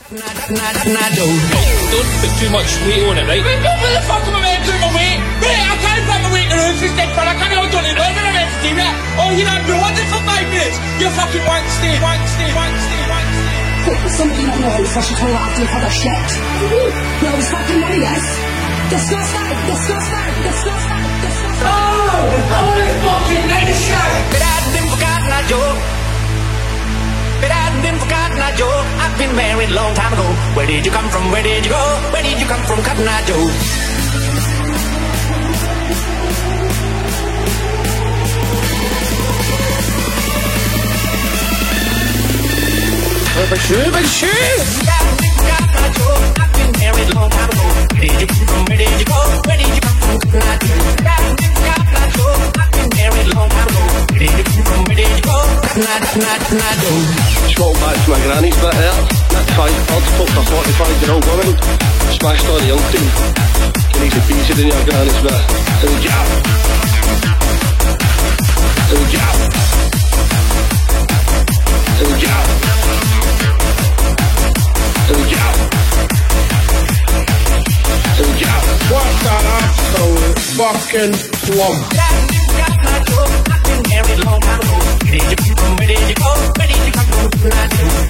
Don't put too much weight on it, right? Wait, don't put the fuck am I meant to do my weight? Right, I can't put my weight in the roof instead for I can't hold on to it. I'm meant to do that. Oh, you don't know it for 5 minutes. You fucking want to stay. Somebody not know it's such a total active for the shit. No, it's fucking money, yes? Disgusting. Oh, I want to fucking let it shout. But I've been forgotten, I joke. I've been married a long time ago. Where did you come from? Where did you go? Where did you come from, Cotton Eye Joe? Big shoe! I've been married a long time ago. Where did you come from? Where did you go? Where did you come from, Cotton Eye Joe? I've been married a long time ago. Where did you come from? Where did you go? Cotton Eye Joe. Scroll back to my granny's bit there. Nicked 5 pods, poked a 45-year-old woman. Smashed all the young team. Can easily beat it in your granny's bit. In the jab. What an absolute fucking plum. I've been married a long time ago. Where did you come from? Where did you go? Where did you come from? I've been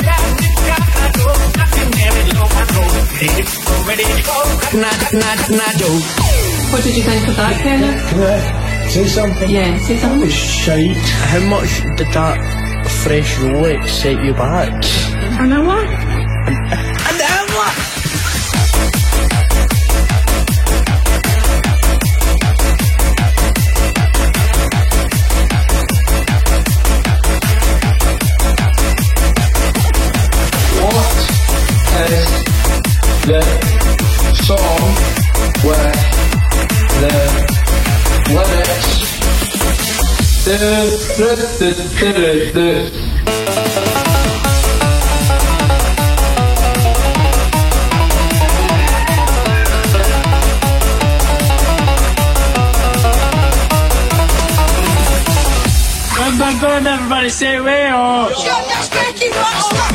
married a long time ago. Where did you come from? Where did you go? What did you think of that, Kenneth? Can I say something? Yeah, say That something. was shite. How much did that fresh Rolex set you back? An hour? An hour! The song with the lyrics. Go on, everybody, say way or Shut your stinking bastard!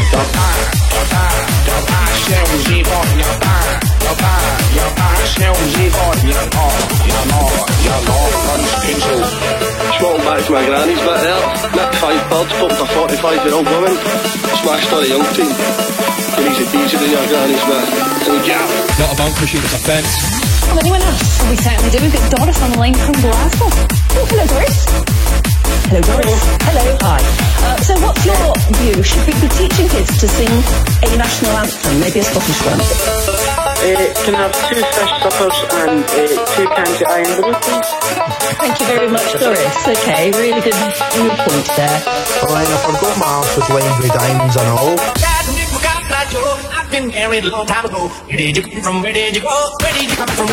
Scroll back to my granny's bit there. Nicked 5 pods, poked a 45-year-old woman. Smashed all the young team. Can easily beat it in your granny's bit. In the jab. Not a bunk machine, it's a fence. Oh, anyone else? We certainly do. We've got Doris on the line from Glasgow. Oh, hello, Doris. Hello, Doris. Hello, hi. So what's your view? Should we be teaching kids to sing a national anthem, maybe a Scottish one? Can I have 2 fish suppers and 2 cans of iron liver, please? Thank you very much, Doris. Okay, really good point there. Well, I forgot my arse was lined with diamonds and all. I've been married a long time ago. Where did you come from? Where did you go? Where did you come from?